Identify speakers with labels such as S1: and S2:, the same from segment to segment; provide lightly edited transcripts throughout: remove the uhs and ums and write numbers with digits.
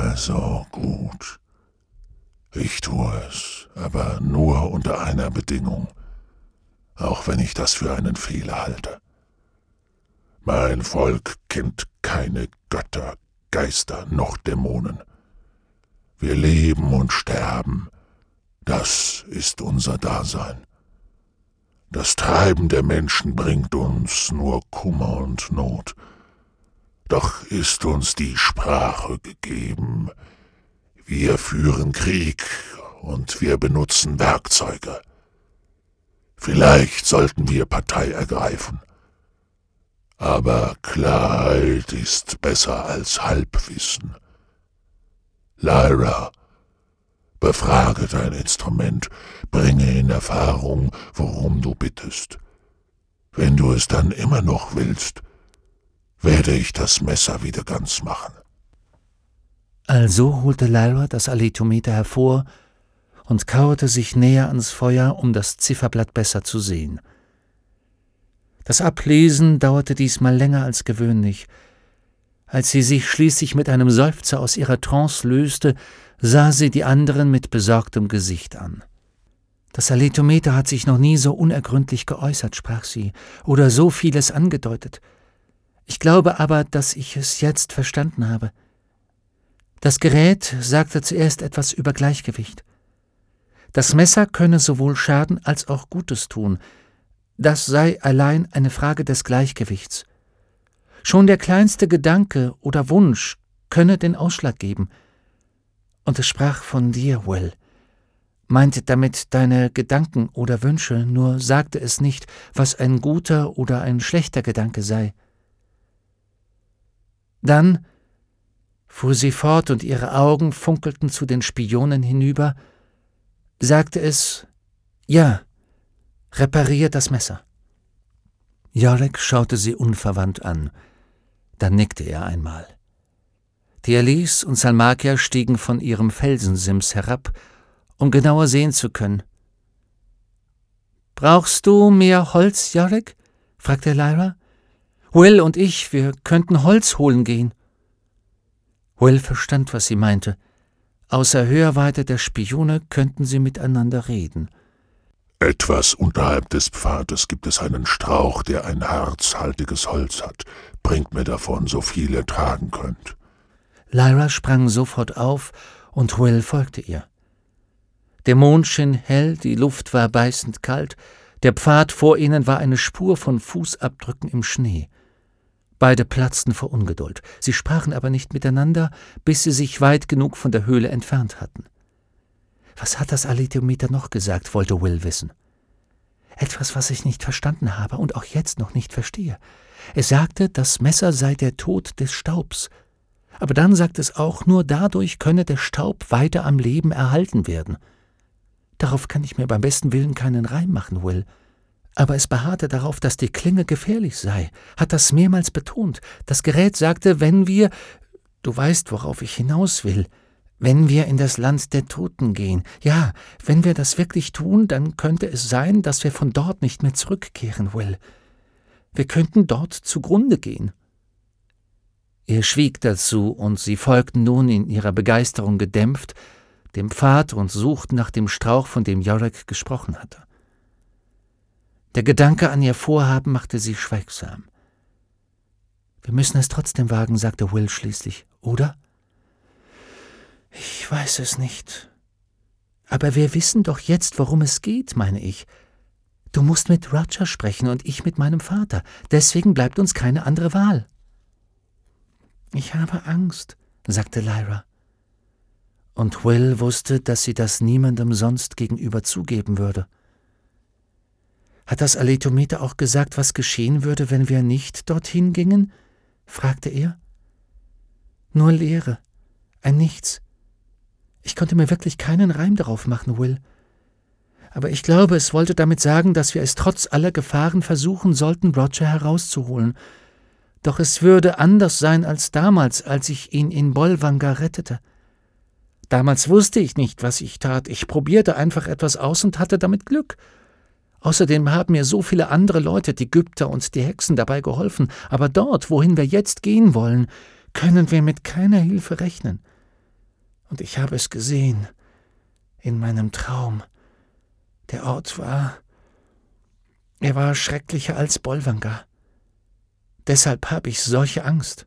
S1: Also gut. Ich tue es, aber nur unter einer Bedingung, auch wenn ich das für einen Fehler halte. Mein Volk kennt keine Götter, Geister noch Dämonen. Wir leben und sterben, das ist unser Dasein. Das Treiben der Menschen bringt uns nur Kummer und Not. Doch ist uns die Sprache gegeben. Wir führen Krieg und wir benutzen Werkzeuge. Vielleicht sollten wir Partei ergreifen. Aber Klarheit ist besser als Halbwissen. Lyra, befrage dein Instrument, bringe in Erfahrung, worum du bittest. Wenn du es dann immer noch willst, werde ich das Messer wieder ganz machen.
S2: Also holte Lyra das Aletometer hervor und kauerte sich näher ans Feuer, um das Zifferblatt besser zu sehen. Das Ablesen dauerte diesmal länger als gewöhnlich. Als sie sich schließlich mit einem Seufzer aus ihrer Trance löste, sah sie die anderen mit besorgtem Gesicht an. »Das Aletometer hat sich noch nie so unergründlich geäußert«, sprach sie, »oder so vieles angedeutet. Ich glaube aber, dass ich es jetzt verstanden habe. Das Gerät sagte zuerst etwas über Gleichgewicht. Das Messer könne sowohl Schaden als auch Gutes tun. Das sei allein eine Frage des Gleichgewichts. Schon der kleinste Gedanke oder Wunsch könne den Ausschlag geben. Und es sprach von dir, Will, meinte damit deine Gedanken oder Wünsche, nur sagte es nicht, was ein guter oder ein schlechter Gedanke sei. Dann fuhr sie fort und ihre Augen funkelten zu den Spionen hinüber, sagte es, ja, reparier das Messer. Iorek schaute sie unverwandt an. Dann nickte er einmal. Tialis und Salmakia stiegen von ihrem Felsensims herab, um genauer sehen zu können. »Brauchst du mehr Holz, Iorek?« fragte Lyra. »Will und ich, wir könnten Holz holen gehen.« Will verstand, was sie meinte. Außer Hörweite der Spione könnten sie miteinander reden.
S1: Etwas unterhalb des Pfades gibt es einen Strauch, der ein harzhaltiges Holz hat. Bringt mir davon, so viel ihr tragen könnt.
S2: Lyra sprang sofort auf, und Will folgte ihr. Der Mond schien hell, die Luft war beißend kalt, der Pfad vor ihnen war eine Spur von Fußabdrücken im Schnee. Beide platzten vor Ungeduld. Sie sprachen aber nicht miteinander, bis sie sich weit genug von der Höhle entfernt hatten. Was hat das Aletometer noch gesagt, wollte Will wissen. Etwas, was ich nicht verstanden habe und auch jetzt noch nicht verstehe. Es sagte, das Messer sei der Tod des Staubs. Aber dann sagt es auch, nur dadurch könne der Staub weiter am Leben erhalten werden. Darauf kann ich mir beim besten Willen keinen Reim machen, Will. Aber es beharrte darauf, dass die Klinge gefährlich sei, hat das mehrmals betont. Das Gerät sagte, wenn wir, du weißt, worauf ich hinaus will, wenn wir in das Land der Toten gehen, ja, wenn wir das wirklich tun, dann könnte es sein, dass wir von dort nicht mehr zurückkehren, Will. Wir könnten dort zugrunde gehen. Er schwieg dazu, und sie folgten nun in ihrer Begeisterung gedämpft dem Pfad und suchten nach dem Strauch, von dem Iorek gesprochen hatte. Der Gedanke an ihr Vorhaben machte sie schweigsam. »Wir müssen es trotzdem wagen«, sagte Will schließlich, »oder?« »Ich weiß es nicht. Aber wir wissen doch jetzt, worum es geht, meine ich. Du musst mit Roger sprechen und ich mit meinem Vater. Deswegen bleibt uns keine andere Wahl.« »Ich habe Angst«, sagte Lyra. Und Will wusste, dass sie das niemandem sonst gegenüber zugeben würde. »Hat das Aletometer auch gesagt, was geschehen würde, wenn wir nicht dorthin gingen?« fragte er. »Nur Leere, ein Nichts. Ich konnte mir wirklich keinen Reim darauf machen, Will. Aber ich glaube, es wollte damit sagen, dass wir es trotz aller Gefahren versuchen sollten, Roger herauszuholen. Doch es würde anders sein als damals, als ich ihn in Bolvangar rettete. Damals wusste ich nicht, was ich tat. Ich probierte einfach etwas aus und hatte damit Glück. Außerdem haben mir so viele andere Leute, die Gypter und die Hexen, dabei geholfen. Aber dort, wohin wir jetzt gehen wollen, können wir mit keiner Hilfe rechnen. Und ich habe es gesehen, in meinem Traum. Der Ort war schrecklicher als Bolvangar. Deshalb habe ich solche Angst.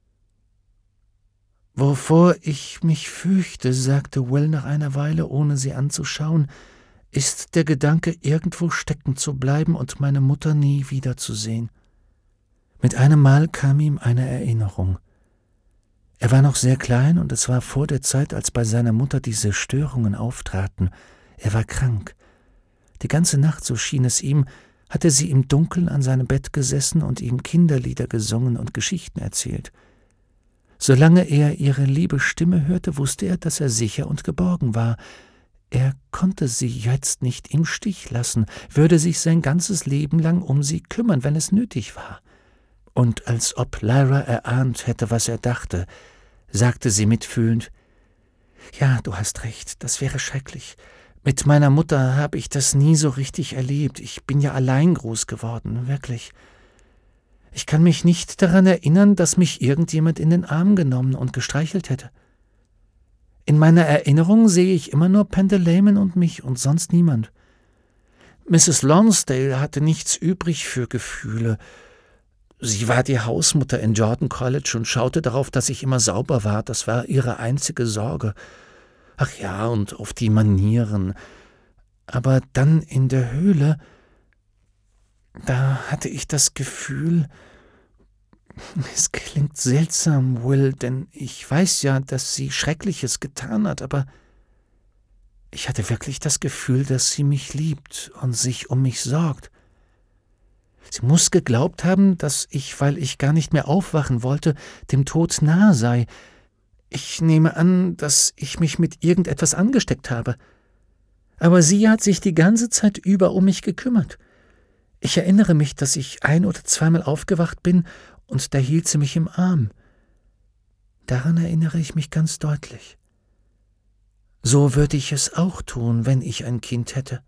S2: »Wovor ich mich fürchte«, sagte Will nach einer Weile, ohne sie anzuschauen, »ist der Gedanke, irgendwo stecken zu bleiben und meine Mutter nie wiederzusehen.« Mit einem Mal kam ihm eine Erinnerung. Er war noch sehr klein und es war vor der Zeit, als bei seiner Mutter diese Störungen auftraten. Er war krank. Die ganze Nacht, so schien es ihm, hatte sie im Dunkeln an seinem Bett gesessen und ihm Kinderlieder gesungen und Geschichten erzählt. Solange er ihre liebe Stimme hörte, wusste er, dass er sicher und geborgen war. Er konnte sie jetzt nicht im Stich lassen, würde sich sein ganzes Leben lang um sie kümmern, wenn es nötig war. Und als ob Lyra erahnt hätte, was er dachte, sagte sie mitfühlend: »Ja, du hast recht, das wäre schrecklich. Mit meiner Mutter habe ich das nie so richtig erlebt. Ich bin ja allein groß geworden, wirklich. Ich kann mich nicht daran erinnern, dass mich irgendjemand in den Arm genommen und gestreichelt hätte. In meiner Erinnerung sehe ich immer nur Pendeleyman und mich und sonst niemand. Mrs. Lonsdale hatte nichts übrig für Gefühle. Sie war die Hausmutter in Jordan College und schaute darauf, dass ich immer sauber war. Das war ihre einzige Sorge. Ach ja, und auf die Manieren. Aber dann in der Höhle, da hatte ich das Gefühl, es klingt seltsam, Will, denn ich weiß ja, dass sie Schreckliches getan hat, aber ich hatte wirklich das Gefühl, dass sie mich liebt und sich um mich sorgt. Sie muss geglaubt haben, dass ich, weil ich gar nicht mehr aufwachen wollte, dem Tod nahe sei. Ich nehme an, dass ich mich mit irgendetwas angesteckt habe. Aber sie hat sich die ganze Zeit über um mich gekümmert. Ich erinnere mich, dass ich 1- oder zweimal aufgewacht bin, und da hielt sie mich im Arm. Daran erinnere ich mich ganz deutlich. So würde ich es auch tun, wenn ich ein Kind hätte.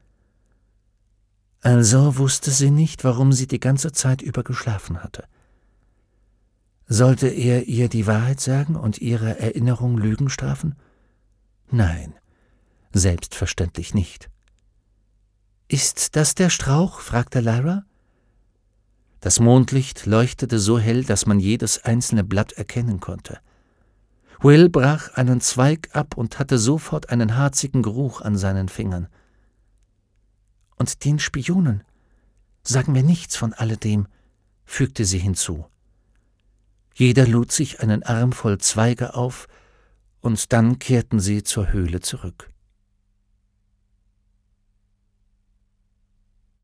S2: Also wusste sie nicht, warum sie die ganze Zeit über geschlafen hatte. Sollte er ihr die Wahrheit sagen und ihre Erinnerung Lügen strafen? Nein, selbstverständlich nicht. »Ist das der Strauch?« fragte Lyra. Das Mondlicht leuchtete so hell, dass man jedes einzelne Blatt erkennen konnte. Will brach einen Zweig ab und hatte sofort einen harzigen Geruch an seinen Fingern. »Und den Spionen sagen wir nichts von alledem«, fügte sie hinzu. Jeder lud sich einen Arm voll Zweige auf, und dann kehrten sie zur Höhle zurück.